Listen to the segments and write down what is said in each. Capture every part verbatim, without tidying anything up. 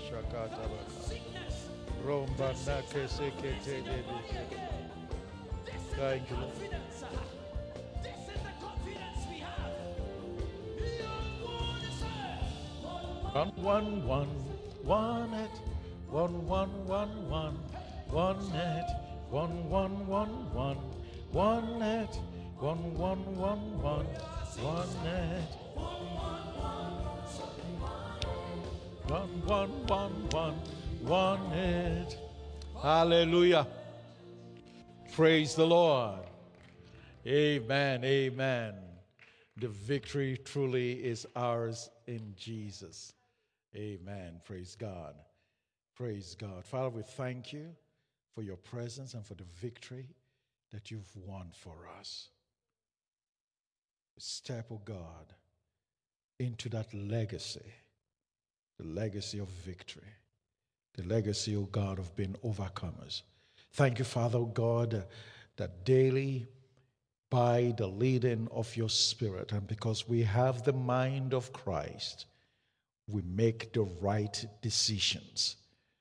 shakata baka. Romba nake sekete debe. Thank you, Lord. One, one, one, one net, one, one, one, one, one net, one, one, one, one, one net, one, one, one, one, one net, one, one, one, one, one net. Hallelujah. Praise the Lord. Amen, amen. The victory truly is ours in Jesus. Amen. Praise God. Praise God. Father, we thank you for your presence and for the victory that you've won for us. Step, oh God, into that legacy, the legacy of victory, the legacy, oh God, of being overcomers. Thank you, Father, oh God, that daily, by the leading of your Spirit, and because we have the mind of Christ, we make the right decisions.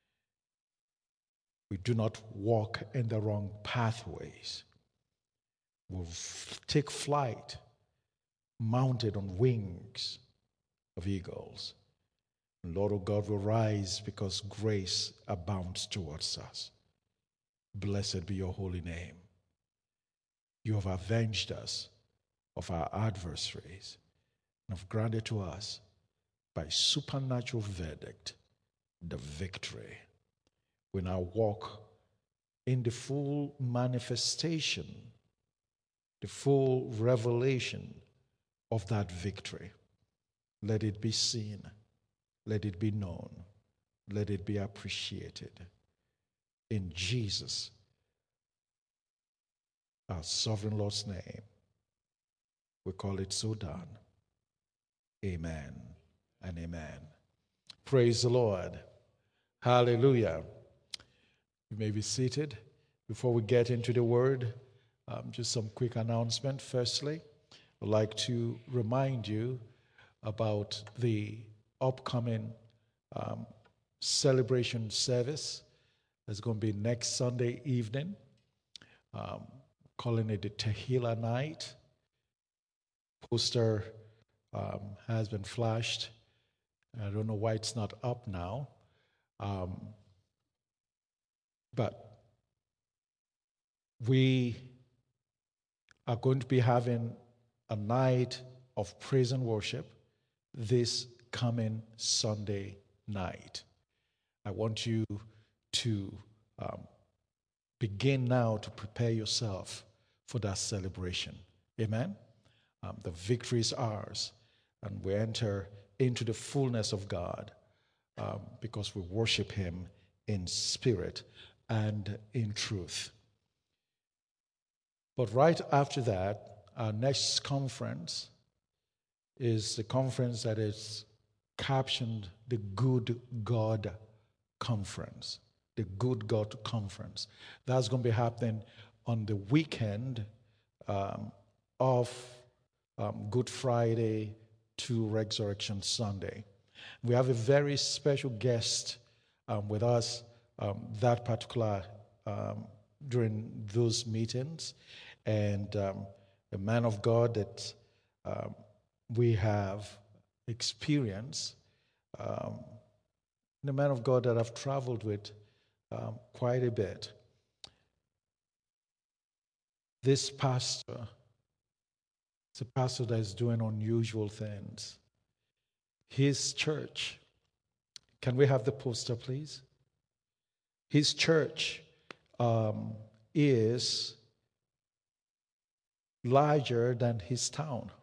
We do not walk in the wrong pathways. We'll take flight mounted on wings of eagles. And Lord, oh God, will rise because grace abounds towards us. Blessed be your holy name. You have avenged us of our adversaries and have granted to us by supernatural verdict the victory. We now walk in the full manifestation, the full revelation of that victory. Let it be seen, let it be known, let it be appreciated. In Jesus, our sovereign Lord's name, we call it so done. Amen and amen. Praise the Lord. Hallelujah. You may be seated. Before we get into the word, um, just some quick announcement. Firstly, I'd like to remind you about the upcoming um, celebration service that's going to be next Sunday evening, um, calling it the Tehillah Night. Poster um, has been flashed. I don't know why it's not up now. Um, but we are going to be having a night of praise and worship this coming Sunday night. I want you to um, begin now to prepare yourself for that celebration. Amen? Um, the victory is ours, and we enter into the fullness of God um, because we worship Him in spirit and in truth. But right after that, our next conference is the conference that is captioned the Good God Conference. The Good God Conference. That's going to be happening on the weekend um, of um, Good Friday to Resurrection Sunday. We have a very special guest um, with us um, that particular um, during those meetings, and um, a man of God that um, we have experienced, um, the man of God that I've traveled with um, quite a bit. This pastor is a pastor that is doing unusual things. His church, can we have the poster, please? His church um, is larger than his town.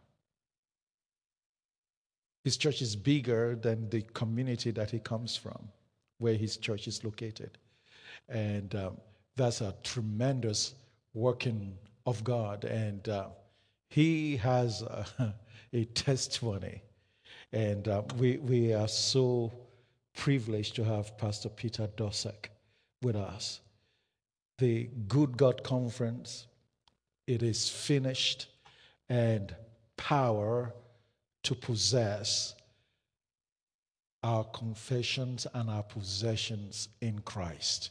His church is bigger than the community that he comes from, where his church is located. And um, that's a tremendous working of God. And uh, he has a, a testimony. And uh, we, we are so privileged to have Pastor Peter Dosek with us. The Good God Conference, it is finished, and power to possess our confessions and our possessions in Christ.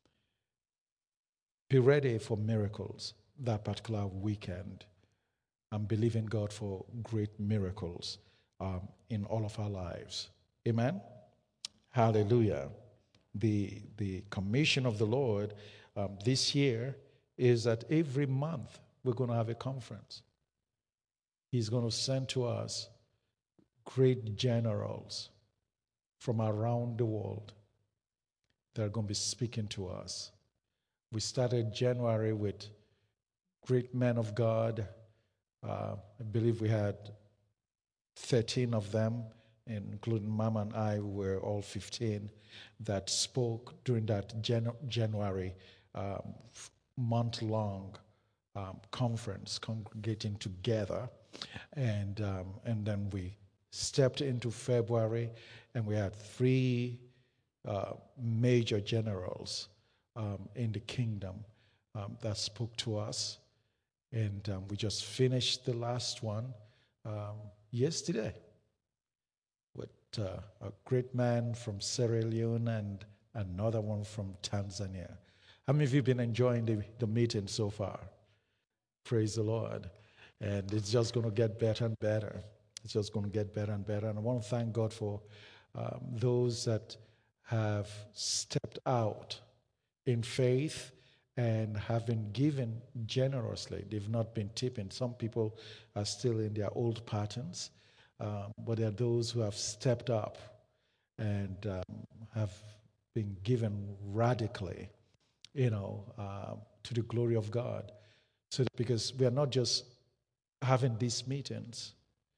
Be ready for miracles that particular weekend. I'm believing God for great miracles um, in all of our lives. Amen? Hallelujah. The, the commission of the Lord um, this year is that every month we're going to have a conference. He's going to send to us great generals from around the world that are going to be speaking to us. We started January with great men of God. Uh, I believe we had thirteen of them, including Mama and I, who were all fifteen, that spoke during that Jan- January um, month-long um, conference, congregating together. And, um, and then we stepped into February, and we had three uh, major generals um, in the kingdom um, that spoke to us. And um, we just finished the last one um, yesterday with uh, a great man from Sierra Leone and another one from Tanzania. How many of you have been enjoying the, the meeting so far? Praise the Lord. And it's just going to get better and better. It's just going to get better and better. And I want to thank God for um, those that have stepped out in faith and have been given generously. They've not been tipping. Some people are still in their old patterns, um, but there are those who have stepped up and um, have been given radically, you know, uh, to the glory of God. So that, because we are not just having these meetings.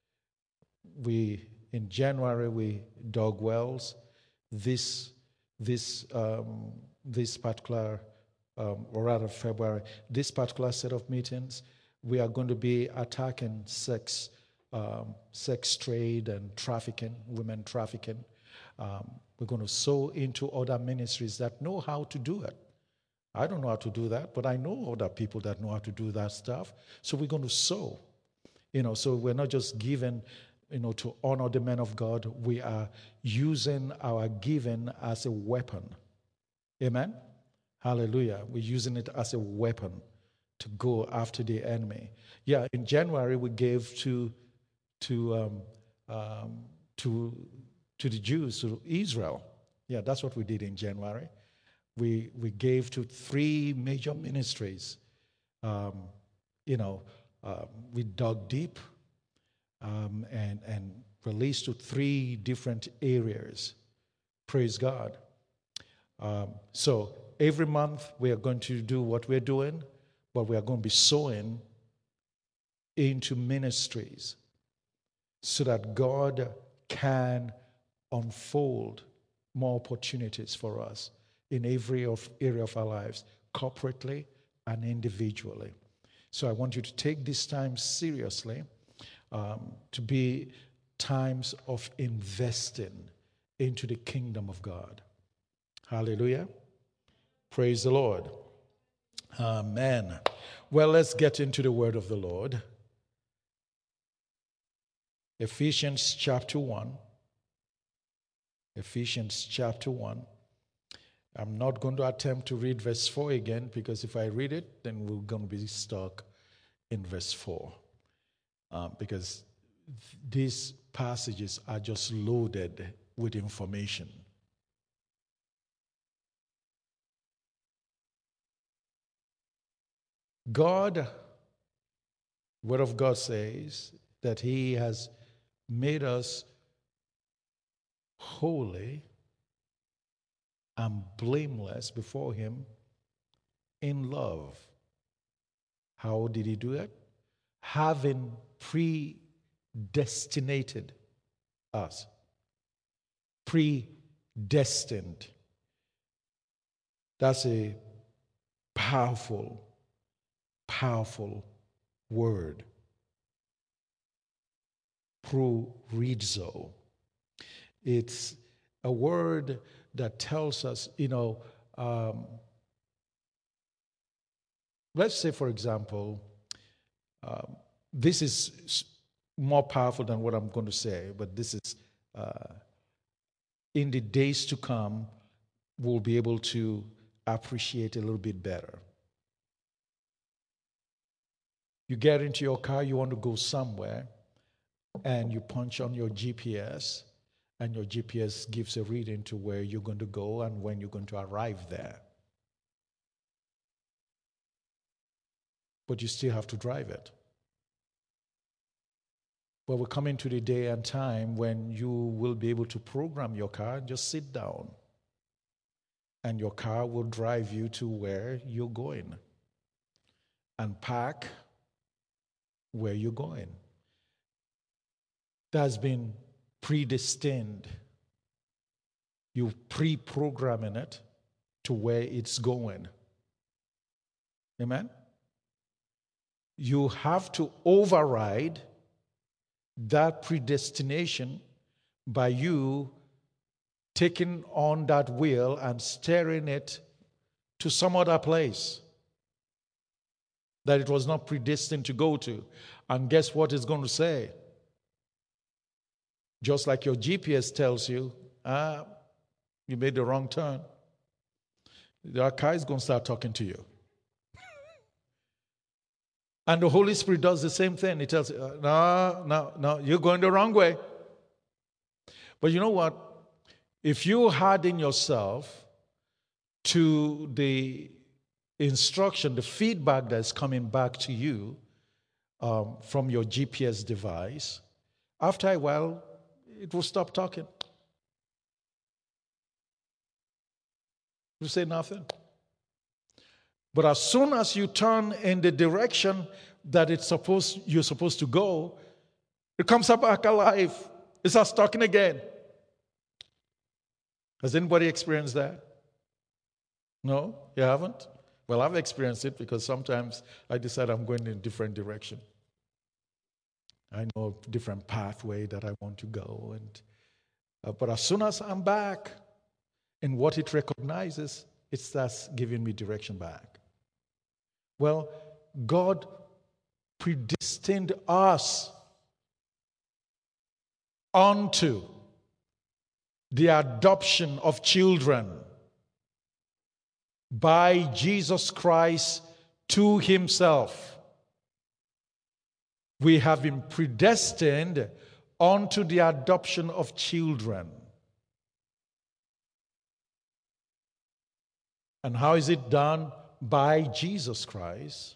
We in January we dug wells. This this um, this particular um, or rather February, this particular set of meetings, we are going to be attacking sex, um, sex trade and trafficking, women trafficking. Um, we're going to sow into other ministries that know how to do it. I don't know how to do that, but I know other people that know how to do that stuff. So we're going to sow. You know, so we're not just giving, you know, to honor the men of God. We are using our giving as a weapon. Amen? Hallelujah. We're using it as a weapon to go after the enemy. Yeah, in January we gave to to um, um, to to the Jews, to Israel. Yeah, that's what we did in January. We we gave to three major ministries. Um, you know, uh, we dug deep um, and and released to three different areas. Praise God. Um, so every month we are going to do what we're doing, but we are going to be sowing into ministries so that God can unfold more opportunities for us in every of, area of our lives, corporately and individually. So I want you to take this time seriously, um, to be times of investing into the kingdom of God. Hallelujah. Praise the Lord. Amen. Well, let's get into the word of the Lord. Ephesians chapter one. Ephesians chapter one. I'm not going to attempt to read verse four again, because if I read it, then we're going to be stuck in verse four. Um, because th- these passages are just loaded with information. God, Word of God says that He has made us holy and blameless before Him in love. How did He do it? Having predestinated us. Predestined. That's a powerful, powerful word. Prorizo. It's a word that tells us, you know, um, let's say, for example, um, this is more powerful than what I'm going to say, but this is uh, in the days to come, we'll be able to appreciate a little bit better. You get into your car, you want to go somewhere, and you punch on your G P S, and your G P S gives a reading to where you're going to go and when you're going to arrive there. But you still have to drive it. But we're coming to the day and time when you will be able to program your car. Just sit down, and your car will drive you to where you're going and park where you're going. That's been predestined. You pre-programming it to where it's going. Amen? You have to override that predestination by you taking on that wheel and steering it to some other place that it was not predestined to go to. And guess what it's going to say? Just like your G P S tells you, ah, you made the wrong turn. The car is going to start talking to you. And the Holy Spirit does the same thing. He tells you, no, no, no, you're going the wrong way. But you know what? If you harden yourself to the instruction, the feedback that's coming back to you um, from your G P S device, after a while, it will stop talking. You say nothing. But as soon as you turn in the direction that it's supposed you're supposed to go, it comes up back alive. It starts talking again. Has anybody experienced that? No? You haven't? Well, I've experienced it because sometimes I decide I'm going in a different direction. I know a different pathway that I want to go. and uh, But as soon as I'm back in what it recognizes, it starts giving me direction back. Well, God predestined us unto the adoption of children by Jesus Christ to himself. We have been predestined unto the adoption of children. And how is it done? By Jesus Christ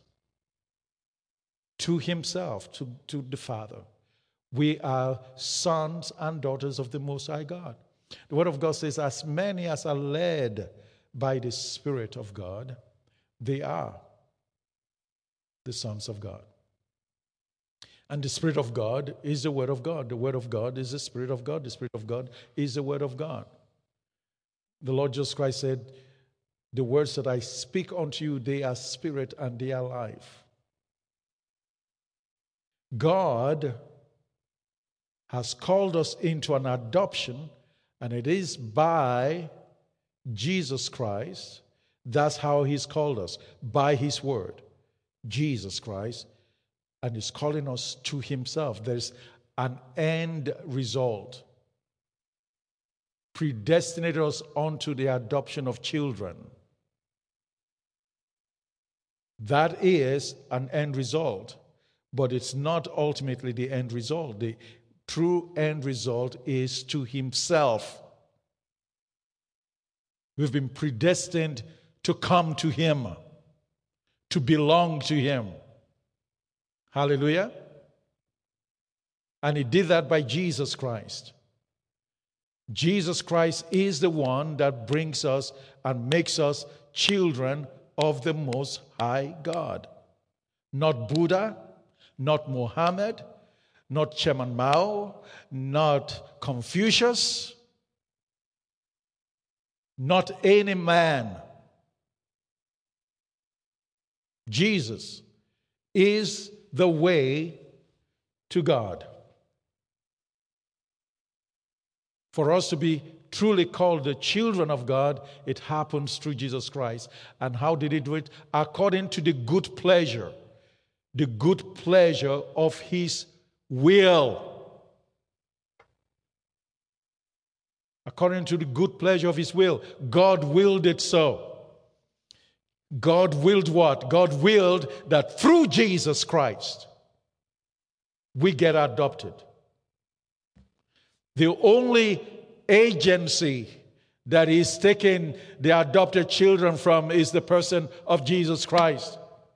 to himself, to, to the Father. We are sons and daughters of the Most High God. The Word of God says, as many as are led by the Spirit of God, they are the sons of God. And the Spirit of God is the Word of God. The Word of God is the Spirit of God. The Spirit of God is the Word of God. The Lord Jesus Christ said, the words that I speak unto you, they are spirit and they are life. God has called us into an adoption, and it is by Jesus Christ. That's how he's called us, by his word, Jesus Christ, and he's calling us to himself. There's an end result. Predestinated us unto the adoption of children. That is an end result, but it's not ultimately the end result. The true end result is to himself. We've been predestined to come to him, to belong to him. Hallelujah. And he did that by Jesus Christ. Jesus Christ is the one that brings us and makes us children of the Most High God. Not Buddha, not Muhammad, not Chairman Mao, not Confucius, not any man. Jesus is the way to God. For us to be truly called the children of God, it happens through Jesus Christ. And how did he do it? According to the good pleasure, the good pleasure of his will. according to the good pleasure of his will. God willed it so. God willed what? God willed that through Jesus Christ, we get adopted. The only agency that is taking the adopted children from is the person of Jesus Christ.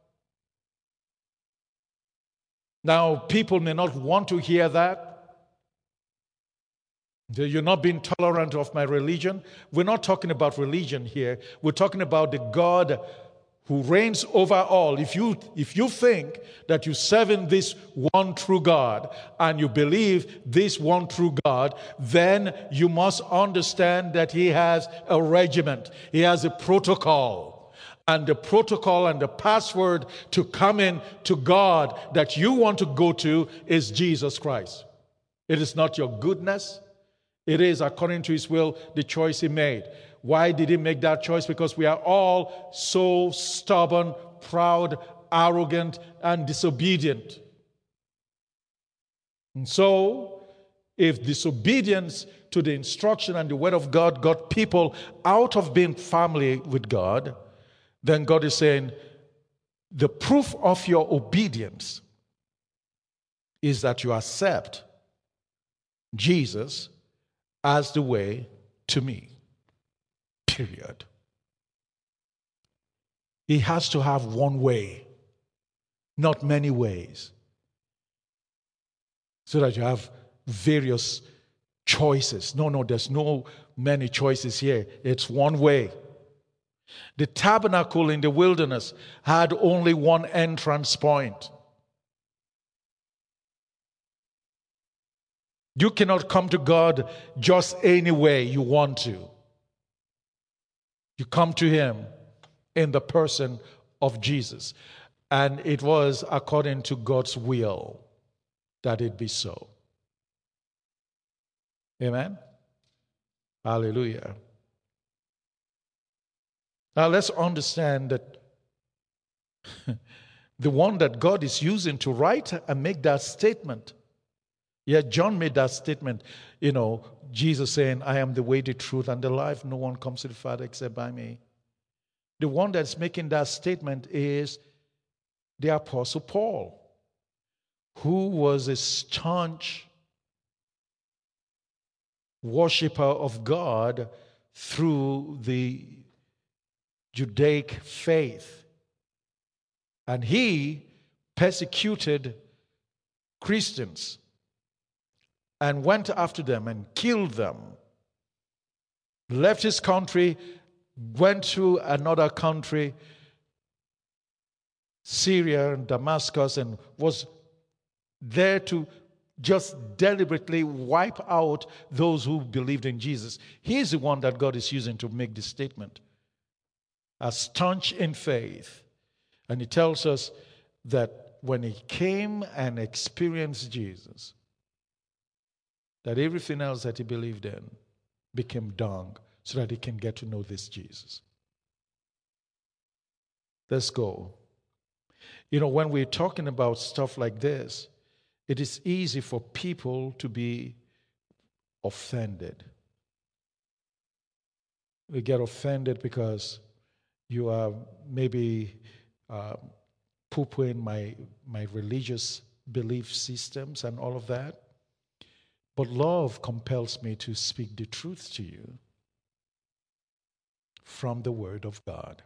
Now, people may not want to hear that. You're not being tolerant of my religion. We're not talking about religion here. We're talking about the God who reigns over all. If you, if you think that you're serving this one true God and you believe this one true God, then you must understand that he has a regiment. He has a protocol. And the protocol and the password to come in to God that you want to go to is Jesus Christ. It is not your goodness. It is, according to his will, the choice he made. Why did he make that choice? Because we are all so stubborn, proud, arrogant, and disobedient. And so, if disobedience to the instruction and the word of God got people out of being family with God, then God is saying, the proof of your obedience is that you accept Jesus as the way to me. Period. He has to have one way, not many ways, so that you have various choices. No, no, there's no many choices here. It's one way. The tabernacle in the wilderness had only one entrance point. You cannot come to God just any way you want to. You come to him in the person of Jesus. And it was according to God's will that it be so. Amen? Hallelujah. Now let's understand that the one that God is using to write and make that statement. Yeah, John made that statement, you know, Jesus saying, I am the way, the truth, and the life. No one comes to the Father except by me. The one that's making that statement is the Apostle Paul, who was a staunch worshiper of God through the Judaic faith. And he persecuted Christians and went after them and killed them. Left his country, went to another country, Syria and Damascus, and was there to just deliberately wipe out those who believed in Jesus. He's the one that God is using to make this statement. As staunch in faith. And he tells us that when he came and experienced Jesus, that everything else that he believed in became dung so that he can get to know this Jesus. Let's go. You know, when we're talking about stuff like this, it is easy for people to be offended. We get offended because you are maybe uh, poo-pooing my, my religious belief systems and all of that. But love compels me to speak the truth to you from the Word of God.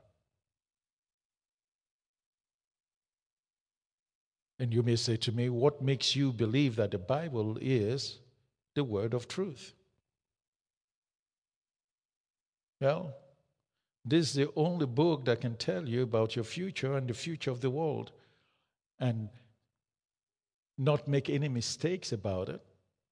And you may say to me, what makes you believe that the Bible is the word of truth? Well, this is the only book that can tell you about your future and the future of the world and not make any mistakes about it.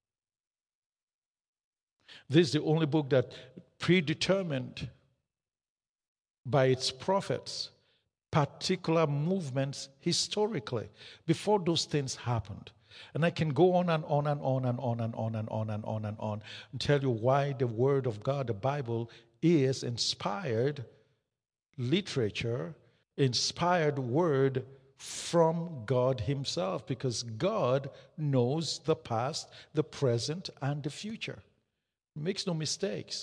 This is the only book that predetermined by its prophets particular movements historically before those things happened. And I can go on and on and on and on and on and on and on and on and tell you why the Word of God, the Bible, is inspired literature, inspired word from God Himself, because God knows the past, the present, and the future. He makes no mistakes.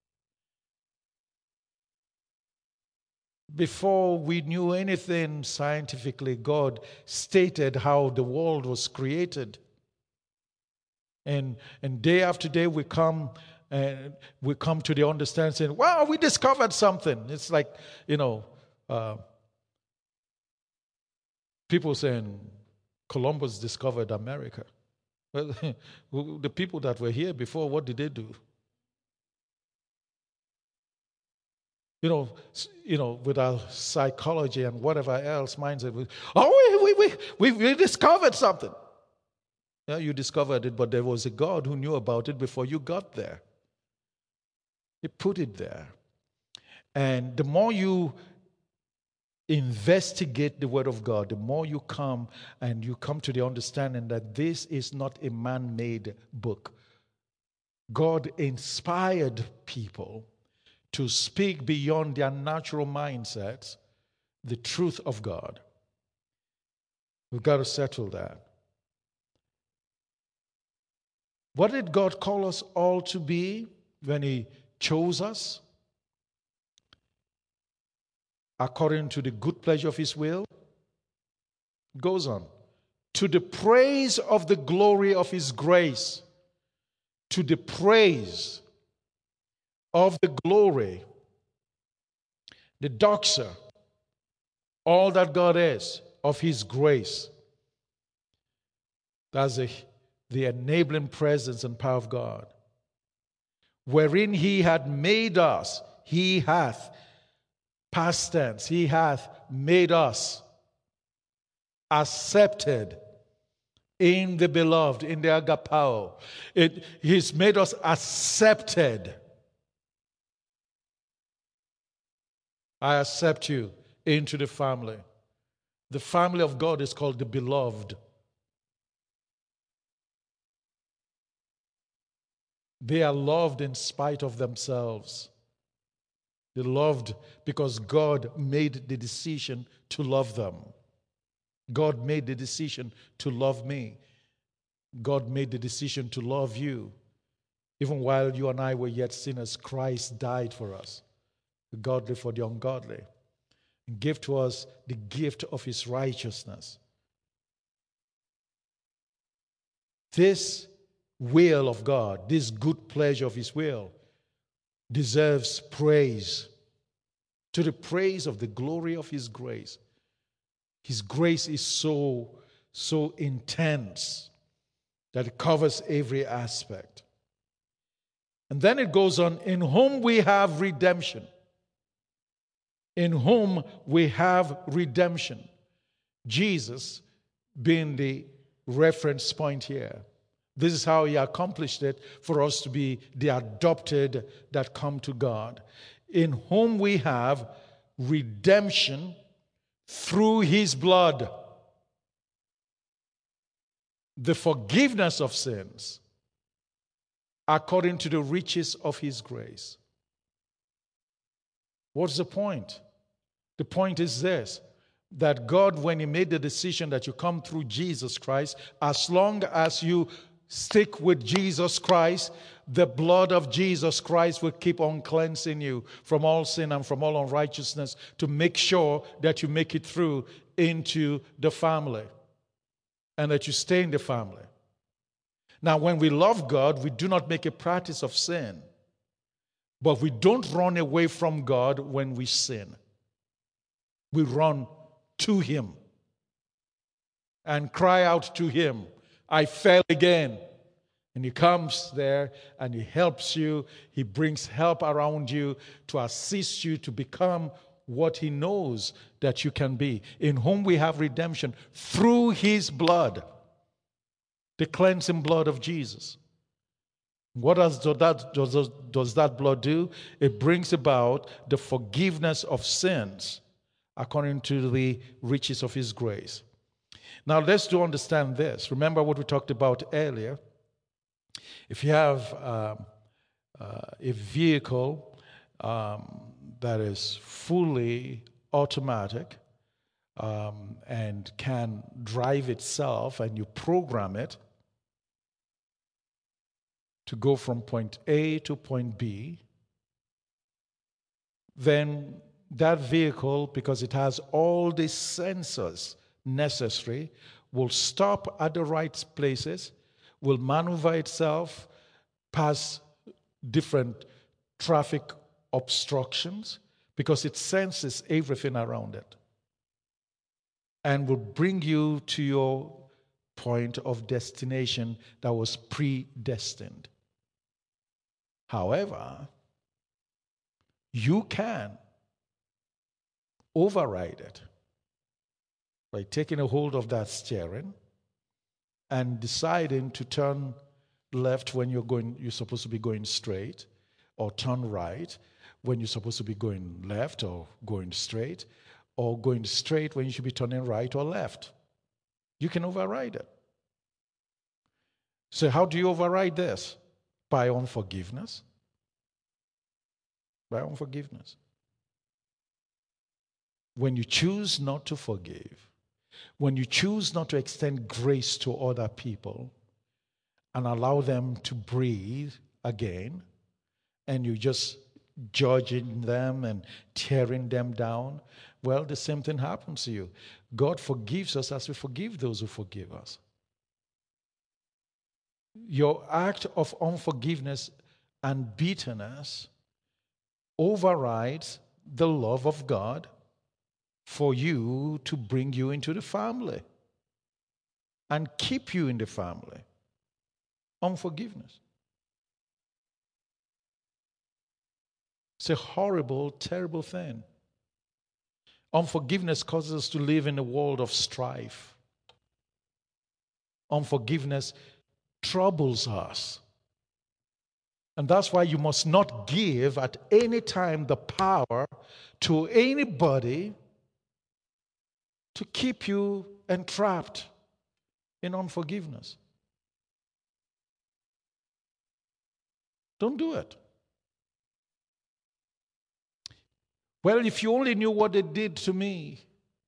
Before we knew anything scientifically, God stated how the world was created. And, and day after day we come and we come to the understanding saying, wow, we discovered something. It's like, you know, uh, people saying Columbus discovered America. Well, the people that were here before, what did they do? You know, you know, with our psychology and whatever else mindset, we, oh, we, we, we, we discovered something. Yeah, you discovered it, but there was a God who knew about it before you got there. He put it there. And the more you investigate the Word of God, the more you come and you come to the understanding that this is not a man-made book. God inspired people to speak beyond their natural mindsets the truth of God. We've got to settle that. What did God call us all to be when He chose us? According to the good pleasure of His will. It goes on. To the praise of the glory of His grace. To the praise of the glory. The doxa. All that God is of His grace. That's the, the enabling presence and power of God. Wherein He had made us. He hath. Past tense, He hath made us accepted in the beloved, in the agapao. It, he's made us accepted. I accept you into the family. The family of God is called the beloved. They are loved in spite of themselves. They loved because God made the decision to love them. God made the decision to love me. God made the decision to love you. Even while you and I were yet sinners, Christ died for us, the godly for the ungodly, and gave to us the gift of His righteousness. This will of God, this good pleasure of His will, deserves praise, to the praise of the glory of His grace. His grace is so, so intense that it covers every aspect. And then it goes on, in whom we have redemption. In whom we have redemption. Jesus being the reference point here. This is how He accomplished it for us to be the adopted that come to God. In whom we have redemption through His blood. The forgiveness of sins according to the riches of His grace. What's the point? The point is this, that God, when He made the decision that you come through Jesus Christ, as long as you stick with Jesus Christ, the blood of Jesus Christ will keep on cleansing you from all sin and from all unrighteousness to make sure that you make it through into the family and that you stay in the family. Now, when we love God, we do not make a practice of sin, but we don't run away from God when we sin. We run to Him and cry out to Him, I fell again. And He comes there and He helps you. He brings help around you to assist you to become what He knows that you can be. In whom we have redemption through His blood. The cleansing blood of Jesus. What does that, does, does that blood do? It brings about the forgiveness of sins according to the riches of His grace. Now let's do understand this. Remember what we talked about earlier. If you have um, uh, a vehicle um, that is fully automatic um, and can drive itself, and you program it to go from point A to point B, then that vehicle, because it has all the sensors necessary, will stop at the right places, will maneuver itself past different traffic obstructions because it senses everything around it, and will bring you to your point of destination that was predestined. However, you can override it by taking a hold of that steering and deciding to turn left when you're going, you're supposed to be going straight, or turn right when you're supposed to be going left or going straight, or going straight when you should be turning right or left. You can override it. So how do you override this? By unforgiveness. By unforgiveness. When you choose not to forgive, when you choose not to extend grace to other people and allow them to breathe again, and you just judging them and tearing them down, well, the same thing happens to you. God forgives us as we forgive those who forgive us. Your act of unforgiveness and bitterness overrides the love of God for you to bring you into the family and keep you in the family. Unforgiveness. It's a horrible, terrible thing. Unforgiveness causes us to live in a world of strife. Unforgiveness troubles us. And that's why you must not give at any time the power to anybody to keep you entrapped in unforgiveness. Don't do it. Well, if you only knew what they did to me,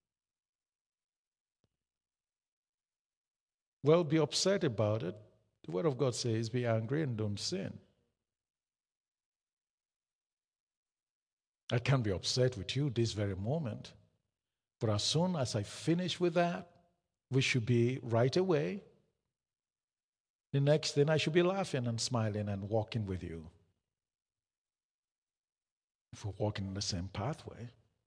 well, be upset about it. The Word of God says, be angry and don't sin. I can be upset with you this very moment, but as soon as I finish with that, we should be right away. The next thing, I should be laughing and smiling and walking with you. If we're walking in the same pathway.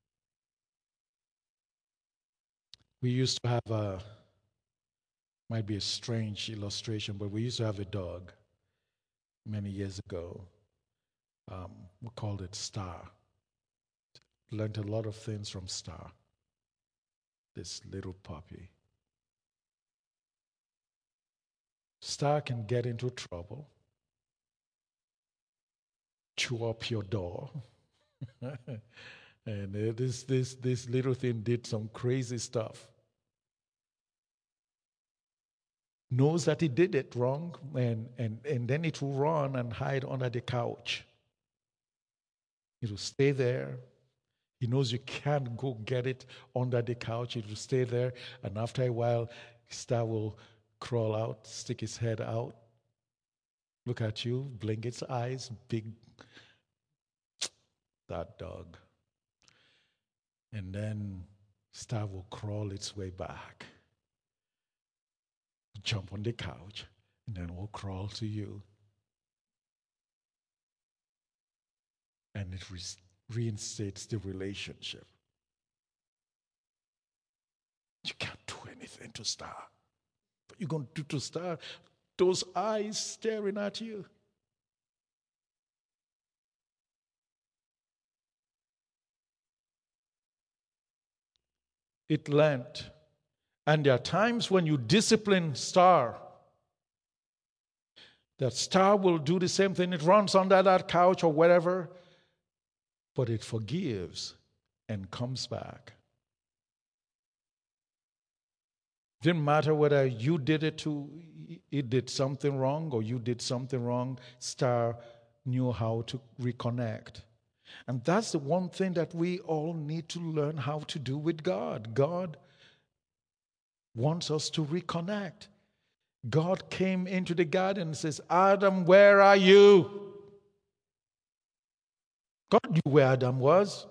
We used to have a, might be a strange illustration, but we used to have a dog many years ago. Um, we called it Star. Learned a lot of things from Star, this little puppy. Star can get into trouble, chew up your door. And uh, this, this, this little thing did some crazy stuff. Knows that he did it wrong, and, and, and then it will run and hide under the couch. It will stay there. He knows you can't go get it under the couch. It will stay there, and after a while, Star will crawl out, stick his head out, look at you, blink its eyes, big, that dog. And then Star will crawl its way back, jump on the couch, and then will crawl to you. And it re- reinstates the relationship. You can't do anything to Star. But you're going to do to Star, those eyes staring at you. It learned. And there are times when you discipline Star, that Star will do the same thing. It runs under that couch or wherever, but it forgives and comes back. Didn't matter whether you did it to, it did something wrong or you did something wrong, Star knew how to reconnect. And that's the one thing that we all need to learn how to do with God. God wants us to reconnect. God came into the garden and says, Adam, where are you? God knew where Adam was.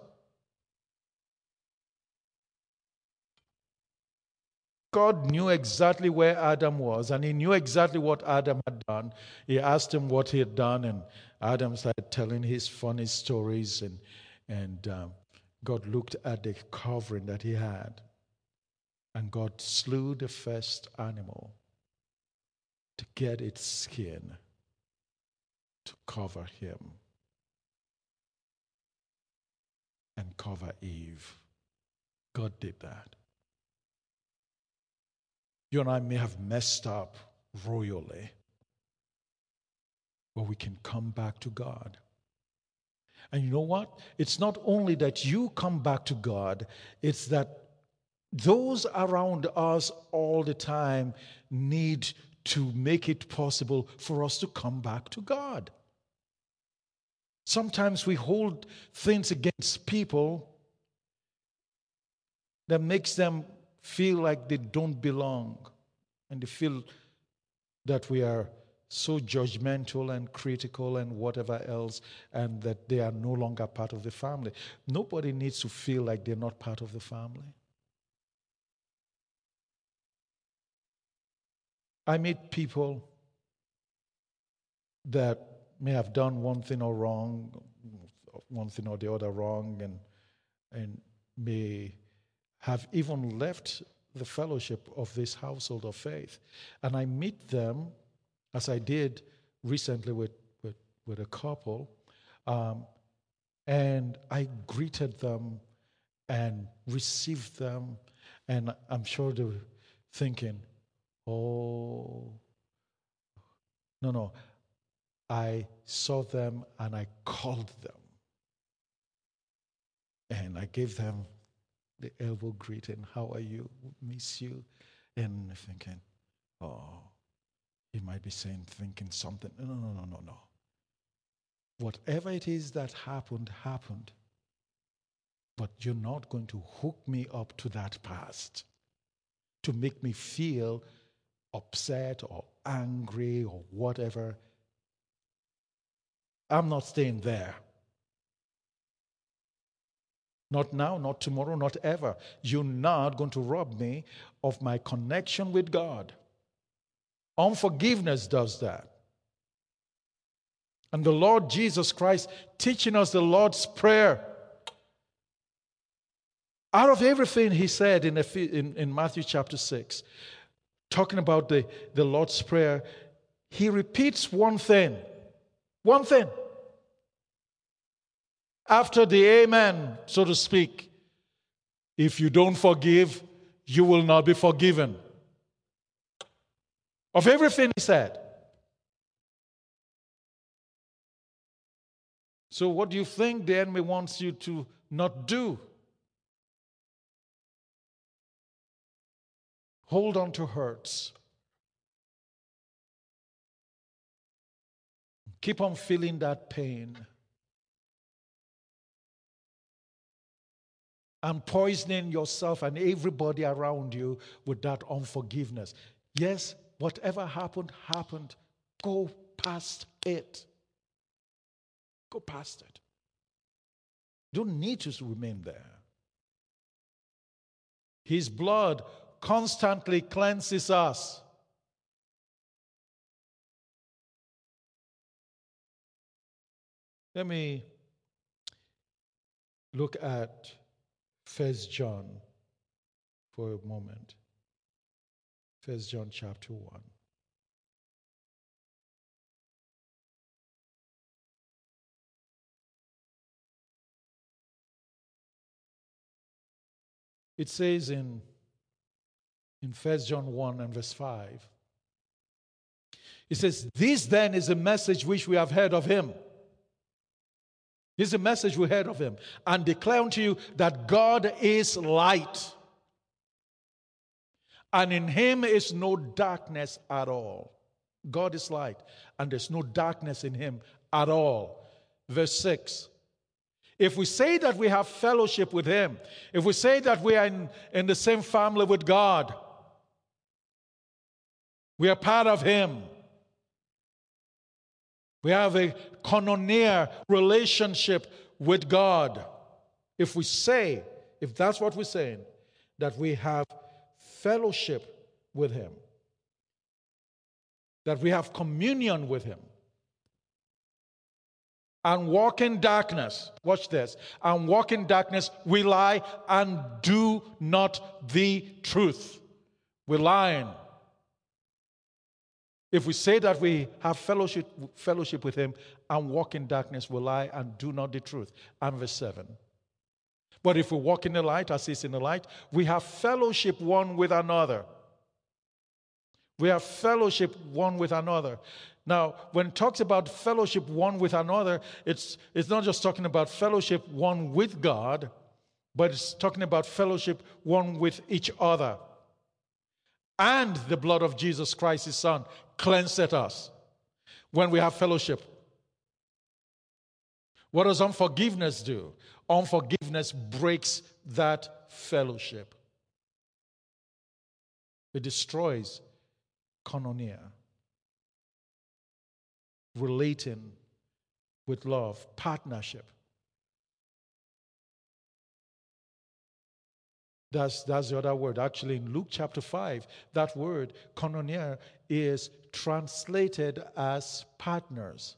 God knew exactly where Adam was, and he knew exactly what Adam had done. He asked him what he had done, and Adam started telling his funny stories, and, and um, God looked at the covering that he had, and God slew the first animal to get its skin to cover him and cover Eve. God did that. You and I may have messed up royally, but we can come back to God. And you know what? It's not only that you come back to God, it's that those around us all the time need to make it possible for us to come back to God. Sometimes we hold things against people that makes them feel like they don't belong, and they feel that we are so judgmental and critical and whatever else, and that they are no longer part of the family. Nobody needs to feel like they're not part of the family. I meet people that may have done one thing or wrong, one thing or the other wrong, and and may have even left the fellowship of this household of faith. And I meet them, as I did recently with, with, with a couple, um, and I greeted them and received them, and I'm sure they were thinking, oh, no, no. I saw them and I called them. And I gave them the elbow greeting. How are you? Miss you. And thinking, oh, he might be saying, thinking something. No, no, no, no, no. Whatever it is that happened, happened. But you're not going to hook me up to that past to make me feel upset or angry or whatever. I'm not staying there. Not now, not tomorrow, not ever. You're not going to rob me of my connection with God. Unforgiveness does that. And the Lord Jesus Christ teaching us the Lord's Prayer. Out of everything he said in, in, in Matthew chapter six, talking about the, the Lord's Prayer, he repeats one thing. One thing. After the amen, so to speak, if you don't forgive, you will not be forgiven. Of everything he said. So what do you think the enemy wants you to not do? Hold on to hurts. Keep on feeling that pain. And poisoning yourself and everybody around you with that unforgiveness. Yes, whatever happened, happened. Go past it. Go past it. You don't need to remain there. His blood constantly cleanses us. Let me look at First John for a moment. First John chapter one. It says in, in First John one and verse five, it says, this then is a message which we have heard of him. This is a message we heard of him, and declare unto you that God is light, and in him is no darkness at all. God is light, and there's no darkness in him at all. Verse six. If we say that we have fellowship with him, if we say that we are in, in the same family with God, We are part of him. We have a koinonia relationship with God. If we say, if that's what we're saying, that we have fellowship with him, that we have communion with him, and walk in darkness, watch this, and walk in darkness, we lie and do not the truth. We're lying. If we say that we have fellowship, fellowship with him and walk in darkness, we lie and do not the truth. And verse seven. But if we walk in the light, as he's in the light, we have fellowship one with another. We have fellowship one with another. Now, when it talks about fellowship one with another, it's, it's not just talking about fellowship one with God, but it's talking about fellowship one with each other. And the blood of Jesus Christ, his Son, cleanseth us when we have fellowship. What does unforgiveness do? Unforgiveness breaks that fellowship. It destroys koinonia, relating with love, partnership. That's, that's the other word. Actually, in Luke chapter five, that word, koinonia, is translated as partners.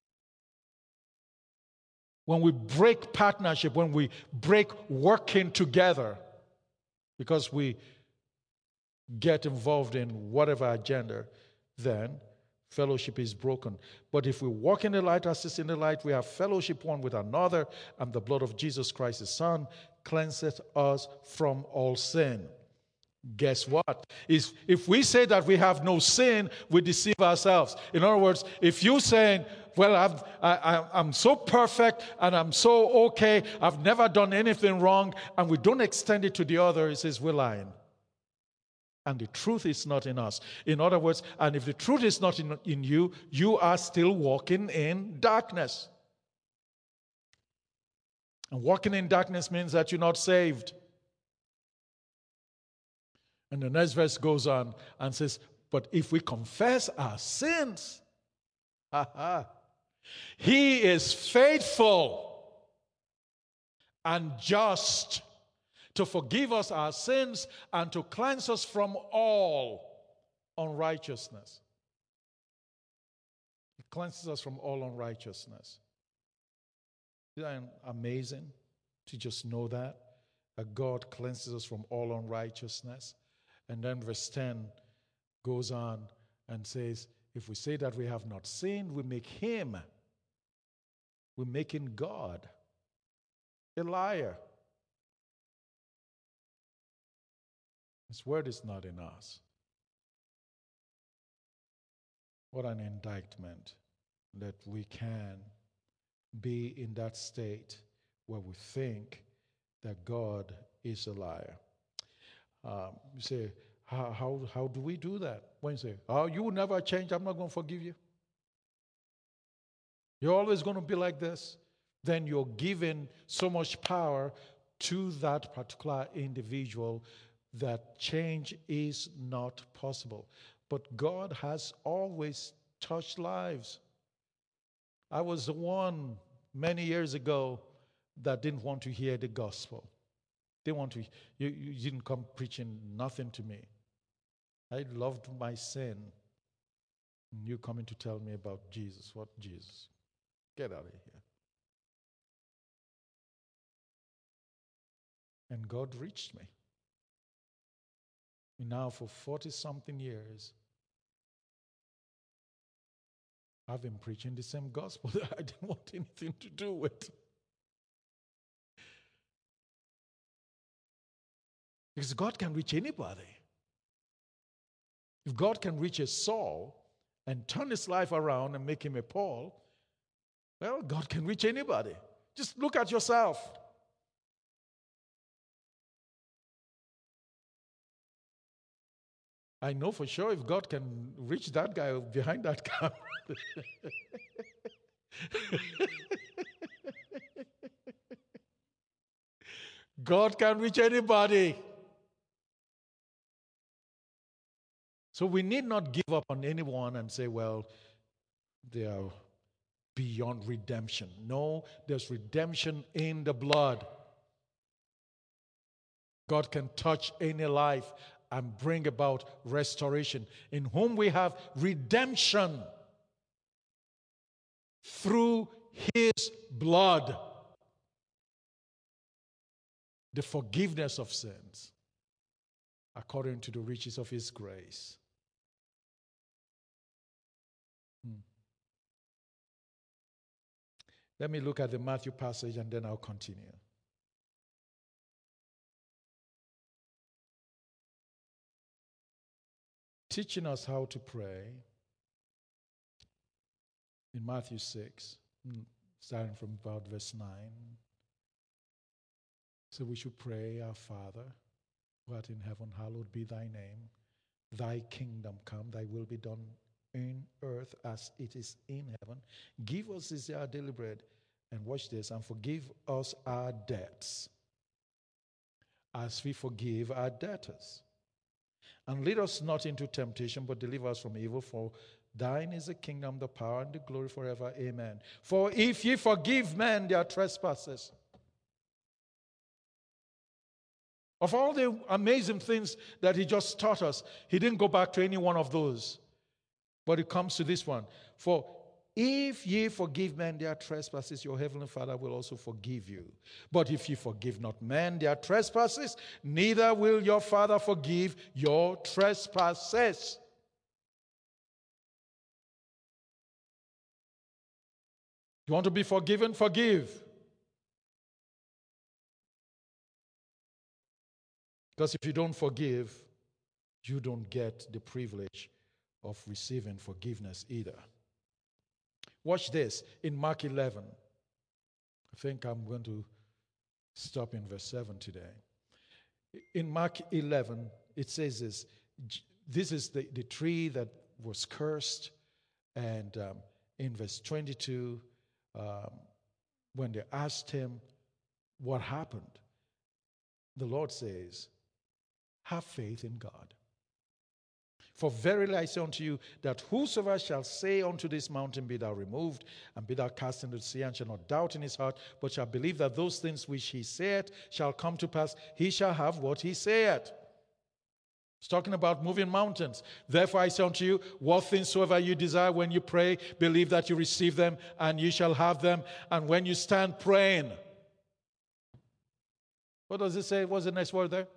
When we break partnership, when we break working together, because we get involved in whatever agenda, then fellowship is broken. But if we walk in the light, as is in the light, we have fellowship one with another, and the blood of Jesus Christ, his Son, cleanseth us from all sin. Guess what? Is if we say that we have no sin, we deceive ourselves. In other words, if you're saying, well, I've, I, I, I'm so perfect and I'm so okay, I've never done anything wrong, and we don't extend it to the other, it says we're lying. And the truth is not in us. In other words, and if the truth is not in, in you, you are still walking in darkness. And walking in darkness means that you're not saved. And the next verse goes on and says, but if we confess our sins, he is faithful and just to forgive us our sins and to cleanse us from all unrighteousness. He cleanses us from all unrighteousness. Isn't that amazing to just know that? That God cleanses us from all unrighteousness. And then verse ten goes on and says, if we say that we have not sinned, we make him, we're making God a liar. His word is not in us. What an indictment that we can be in that state where we think that God is a liar. Um, you say, how, how, how do we do that? When you say, oh, you will never change, I'm not going to forgive you. You're always going to be like this. Then you're giving so much power to that particular individual that change is not possible. But God has always touched lives. I was the one many years ago that didn't want to hear the gospel. They want to, you, you didn't come preaching nothing to me. I loved my sin. And you coming to tell me about Jesus. What Jesus? Get out of here. And God reached me. Now for forty-something years, I've been preaching the same gospel that I didn't want anything to do with. Because God can reach anybody. If God can reach a Saul and turn his life around and make him a Paul, well, God can reach anybody. Just look at yourself. I know for sure if God can reach that guy behind that camera. God can reach anybody. So we need not give up on anyone and say, well, they are beyond redemption. No, there's redemption in the blood. God can touch any life and bring about restoration, in whom we have redemption through his blood, the forgiveness of sins, according to the riches of his grace. Hmm. Let me look at the Matthew passage and then I'll continue. Teaching us how to pray in Matthew six, starting from about verse nine. So we should pray, Our Father, who art in heaven, hallowed be thy name. Thy kingdom come, thy will be done in earth as it is in heaven. Give us this day our daily bread, and watch this, and forgive us our debts, as we forgive our debtors. And lead us not into temptation, but deliver us from evil. For thine is the kingdom, the power, and the glory forever. Amen. For if ye forgive men their trespasses. Of all the amazing things that he just taught us, he didn't go back to any one of those. But it comes to this one. For if ye forgive men their trespasses, your heavenly Father will also forgive you. But if ye forgive not men their trespasses, neither will your Father forgive your trespasses. You want to be forgiven? Forgive. Because if you don't forgive, you don't get the privilege of receiving forgiveness either. Watch this in Mark eleven. I think I'm going to stop in verse seven today. In Mark eleven, it says this. This is the, the tree that was cursed. And um, in verse twenty-two, um, when they asked him what happened, the Lord says, have faith in God. For verily I say unto you, that whosoever shall say unto this mountain, be thou removed, and be thou cast into the sea, and shall not doubt in his heart, but shall believe that those things which he saith shall come to pass, he shall have what he saith. It's talking about moving mountains. Therefore I say unto you, what things soever you desire when you pray, believe that you receive them, and you shall have them. And when you stand praying, what does it say? What's the next word there?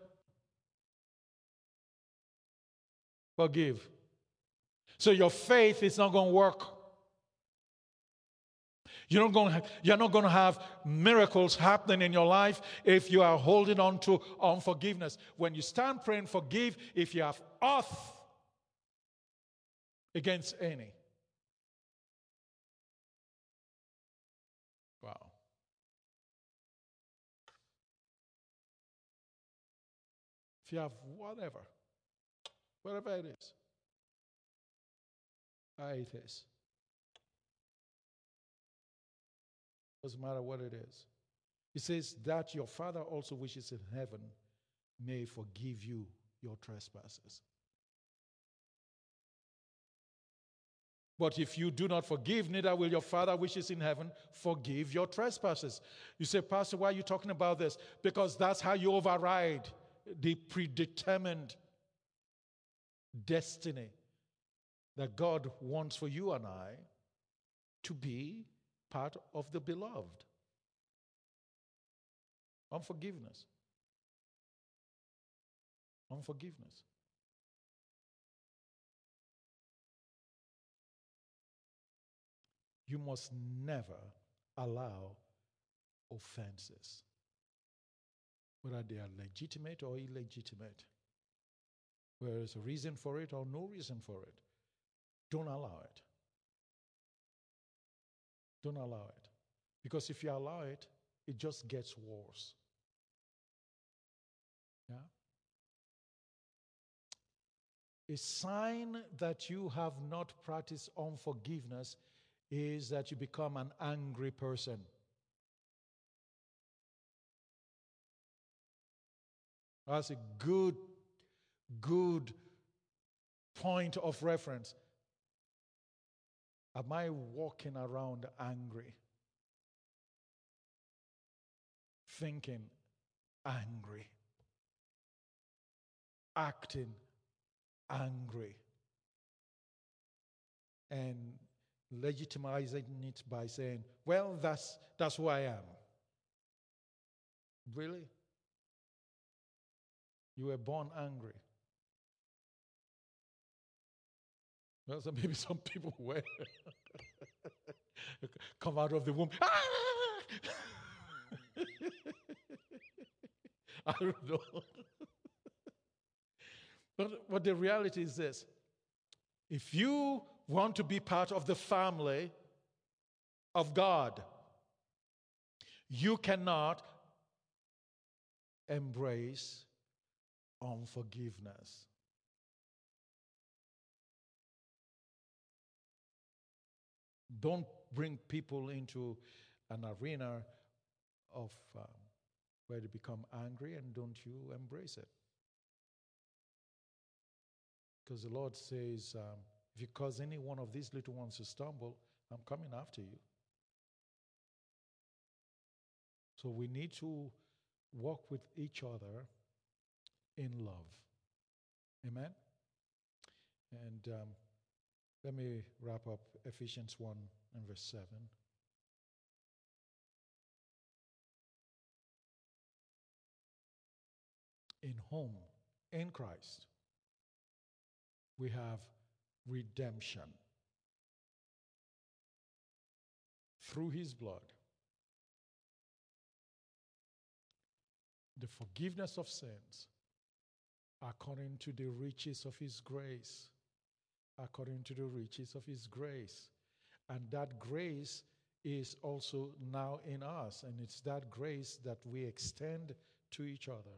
Forgive. So your faith is not going to work. You're not going to, you're not going to have miracles happening in your life if you are holding on to unforgiveness. When you stand praying, forgive if you have oath against any. Wow. If you have whatever, whatever it is, ah, it is. Doesn't matter what it is. It says that your Father also which is in heaven may forgive you your trespasses. But if you do not forgive, neither will your Father which is in heaven forgive your trespasses. You say, Pastor, why are you talking about this? Because that's how you override the predetermined destiny that God wants for you and I to be part of the beloved. Unforgiveness. Unforgiveness. You must never allow offenses, whether they are legitimate or illegitimate, whether there's a reason for it or no reason for it. Don't allow it. Don't allow it. Because if you allow it, it just gets worse. Yeah? A sign that you have not practiced unforgiveness is that you become an angry person. That's a good, good point of reference. Am I walking around angry? Thinking angry? Acting angry? And legitimizing it by saying, well, that's, that's who I am. Really? You were born angry. Well, so maybe some people were come out of the womb. Ah! I don't know. but, but the reality is this. If you want to be part of the family of God, you cannot embrace unforgiveness. Don't bring people into an arena of um, where they become angry, and don't you embrace it. Because the Lord says, um, if you cause any one of these little ones to stumble, I'm coming after you. So we need to walk with each other in love. Amen? And um, let me wrap up Ephesians one and verse seven. In whom, in Christ, we have redemption through his blood, the forgiveness of sins, according to the riches of his grace, according to the riches of his grace. And that grace is also now in us, and it's that grace that we extend to each other.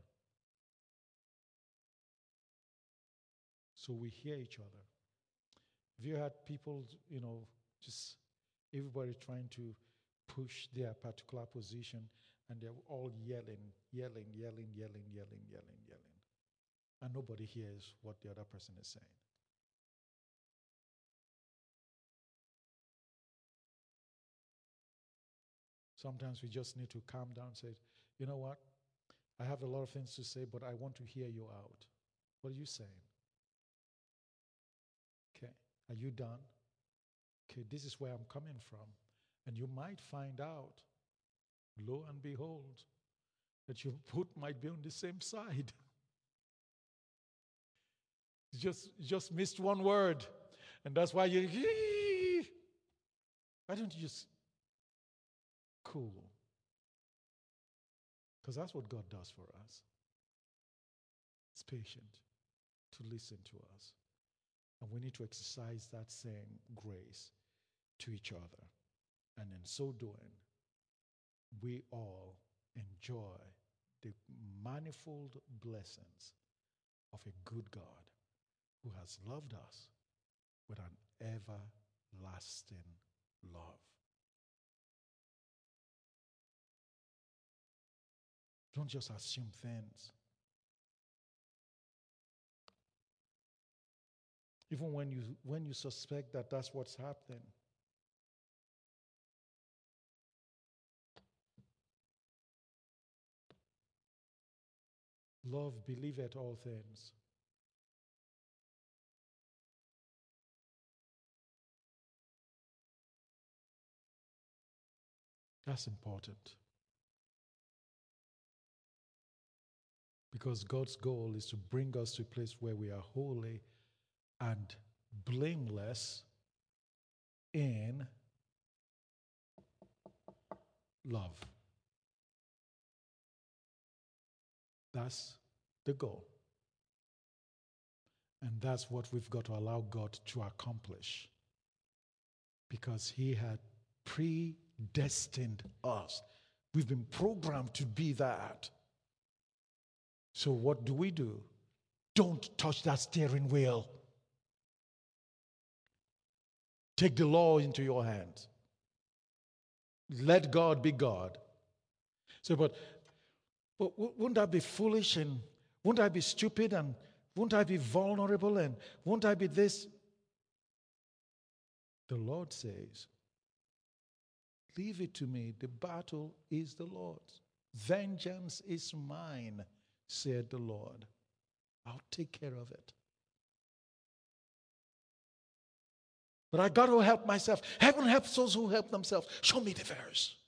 So we hear each other. Have you had people, you know, just everybody trying to push their particular position, and they're all yelling, yelling, yelling, yelling, yelling, yelling, yelling. And nobody hears what the other person is saying. Sometimes we just need to calm down and say, you know what? I have a lot of things to say, but I want to hear you out. What are you saying? Okay, are you done? Okay, this is where I'm coming from. And you might find out, lo and behold, that your foot might be on the same side. You just, you just missed one word. And that's why you, why don't you just cool? Because that's what God does for us. It's patient to listen to us. And we need to exercise that same grace to each other. And in so doing, we all enjoy the manifold blessings of a good God who has loved us with an everlasting love. Don't just assume things. Even when you when you suspect that that's what's happening. Love believeth all things. That's important. Because God's goal is to bring us to a place where we are holy and blameless in love. That's the goal. And that's what we've got to allow God to accomplish. Because he had predestined us. We've been programmed to be that. So what do we do? Don't touch that steering wheel. Take the law into your hands. Let God be God. So, but, but wouldn't that be foolish and wouldn't that be stupid and Won't I be vulnerable? And won't I be this? The Lord says, leave it to me. The battle is the Lord's. Vengeance is mine, said the Lord. I'll take care of it. But I got to help myself. Heaven helps those who help themselves. Show me the verse.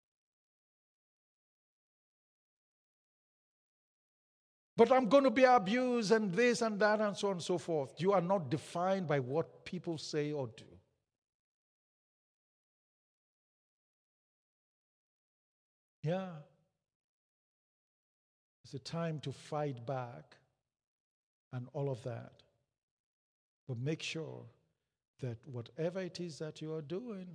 But I'm going to be abused and this and that and so on and so forth. You are not defined by what people say or do. Yeah. It's a time to fight back and all of that. But make sure that whatever it is that you are doing,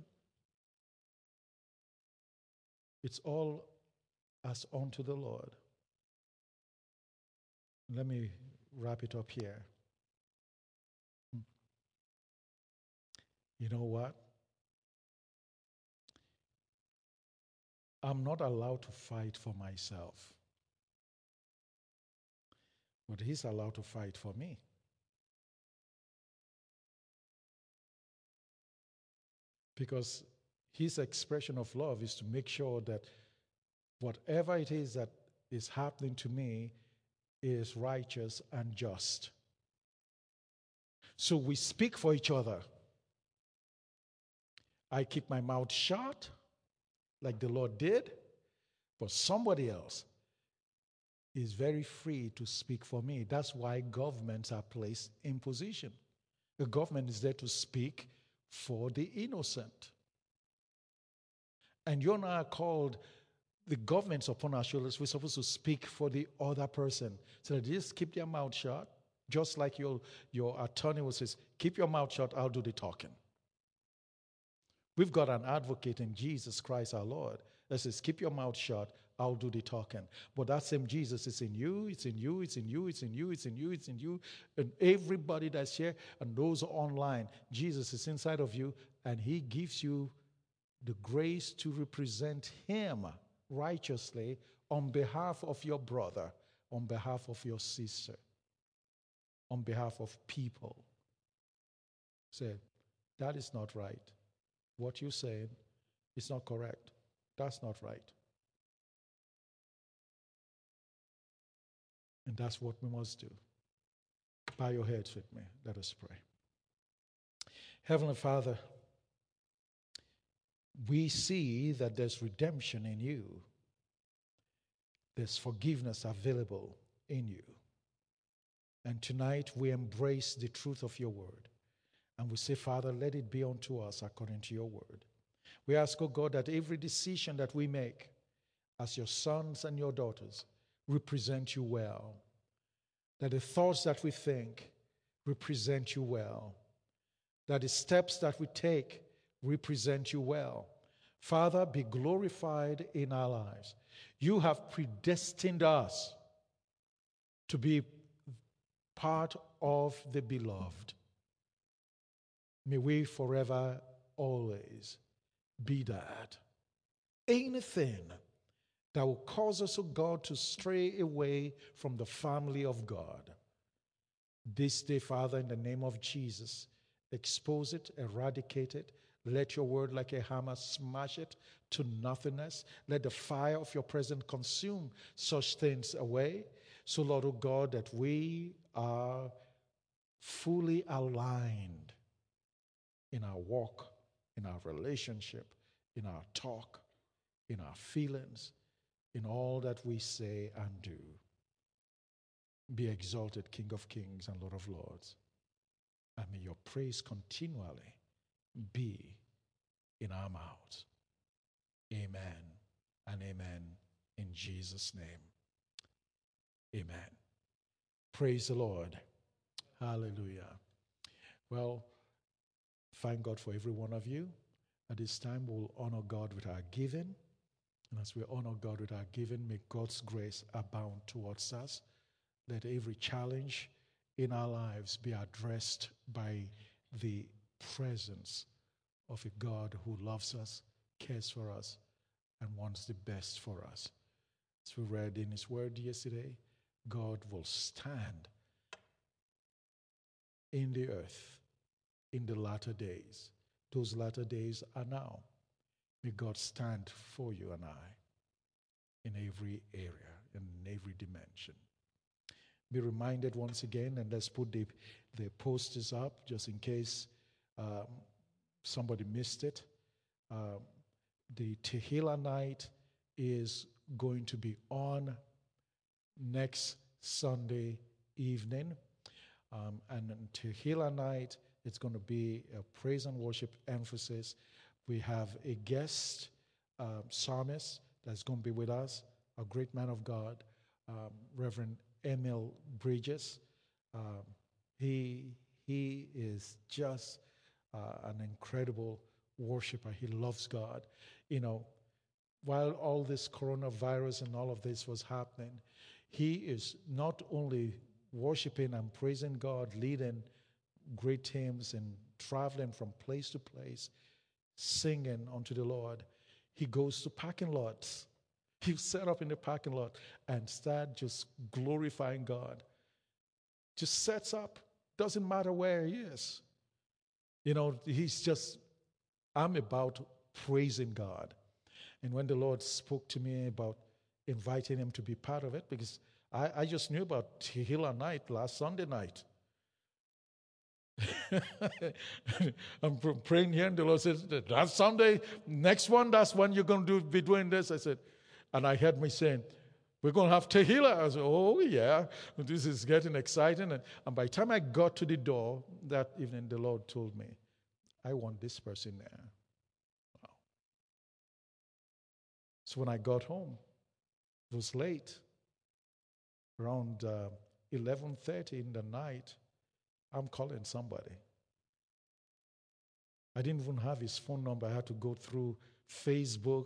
it's all as unto the Lord. Let me wrap it up here. You know what? I'm not allowed to fight for myself, but He's allowed to fight for me. Because His expression of love is to make sure that whatever it is that is happening to me is righteous and just. So we speak for each other. I keep my mouth shut, like the Lord did, but somebody else is very free to speak for me. That's why governments are placed in position. The government is there to speak for the innocent. And you and I are called, the government's upon our shoulders. We're supposed to speak for the other person. So they just keep their mouth shut, just like your, your attorney will say, keep your mouth shut, I'll do the talking. We've got an advocate in Jesus Christ our Lord that says, keep your mouth shut, I'll do the talking. But that same Jesus is in you, it's in you, it's in you, it's in you, it's in you, it's in you. And everybody that's here and those online, Jesus is inside of you, and He gives you the grace to represent Him righteously on behalf of your brother, on behalf of your sister, on behalf of people. Say, that is not right. What you're saying is not correct. That's not right. And that's what we must do. Bow your heads with me. Let us pray. Heavenly Father, we see that there's redemption in you. There's forgiveness available in you. And tonight we embrace the truth of your word. And we say, Father, let it be unto us according to your word. We ask, oh God, that every decision that we make as your sons and your daughters represent you well. That the thoughts that we think represent you well. That the steps that we take represent you well. Father, be glorified in our lives. You have predestined us to be part of the beloved. May we forever, always be that. Anything that will cause us, oh God, to stray away from the family of God. This day, Father, in the name of Jesus, expose it, eradicate it. Let your word like a hammer smash it to nothingness. Let the fire of your presence consume such things away. So, Lord, oh God, that we are fully aligned in our walk, in our relationship, in our talk, in our feelings, in all that we say and do. Be exalted, King of Kings and Lord of Lords. And may your praise continually be in our mouths. Amen and amen in Jesus' name. Amen. Praise the Lord. Hallelujah. Well, thank God for every one of you. At this time, we'll honor God with our giving. And as we honor God with our giving, may God's grace abound towards us. Let every challenge in our lives be addressed by the presence of a God who loves us, cares for us, and wants the best for us. As we read in His word yesterday, God will stand in the earth in the latter days. Those latter days are now. May God stand for you and I in every area, in every dimension. Be reminded once again, and let's put the, the posters up just in case um, somebody missed it. Um, the Tehillah night is going to be on next Sunday evening. Um, and on Tehillah night, it's going to be a praise and worship emphasis. We have a guest um, psalmist that's going to be with us, a great man of God, um, Reverend Emil Bridges. Um, he, he is just uh, an incredible worshiper. He loves God. You know, while all this coronavirus and all of this was happening, he is not only worshiping and praising God, leading great hymns and traveling from place to place, singing unto the Lord. He goes to parking lots. He set up in the parking lot and start just glorifying God. Just sets up. Doesn't matter where he is. You know, he's just, I'm about praising God. And when the Lord spoke to me about inviting him to be part of it, because I, I just knew about Tehillah night last Sunday night. I'm praying here, and the Lord says, that's Sunday, next one, that's when you're going to do, be doing this. I said, and I heard me saying, we're going to have Tehillah. I said, oh, yeah, this is getting exciting. And, and by the time I got to the door that evening, the Lord told me, I want this person there. Wow. So when I got home, it was late, around uh, eleven thirty in the night. I'm calling somebody. I didn't even have his phone number. I had to go through Facebook.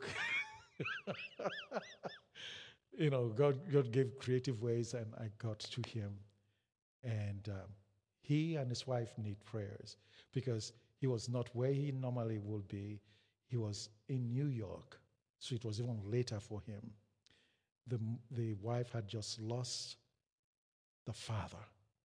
You know, God, God gave creative ways, and I got to him. And um, he and his wife need prayers because he was not where he normally would be. He was in New York, so it was even later for him. The, the wife had just lost the father.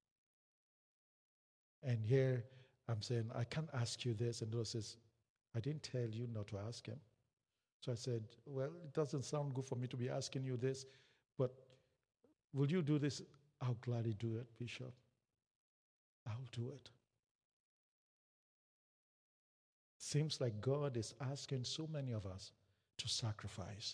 And here I'm saying, I can't ask you this. And the Lord says, I didn't tell you not to ask him. So I said, well, it doesn't sound good for me to be asking you this, but will you do this? I'll gladly do it, Bishop. I'll do it. Seems like God is asking so many of us to sacrifice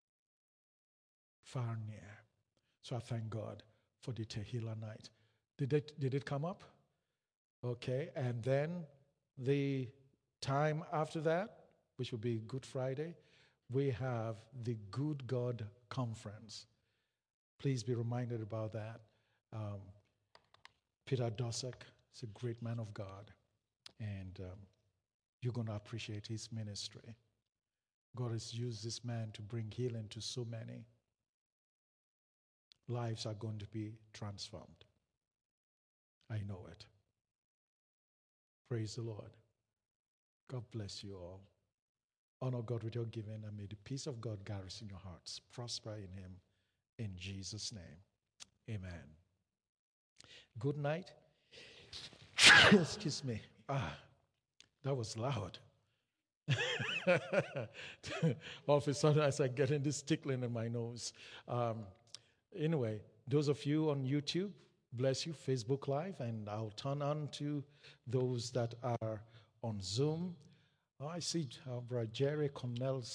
far and near. So I thank God for the Tehillah night. Did it, did it come up? Okay, and then the time after that, which will be Good Friday, we have the Good God Conference. Please be reminded about that. Um, Peter Dosick is a great man of God, and um, you're going to appreciate his ministry. God has used this man to bring healing to so many. Lives are going to be transformed. I know it. Praise the Lord. God bless you all. Honor God with your giving, and may the peace of God garrison your hearts. Prosper in him. In Jesus' name. Amen. Good night. Excuse me. Ah, that was loud. All of a sudden, I started getting this tickling in my nose. Um, anyway, those of you on YouTube, bless you, Facebook Live, and I'll turn on to those that are on Zoom. Oh, I see uh, Brother Jerry Cornell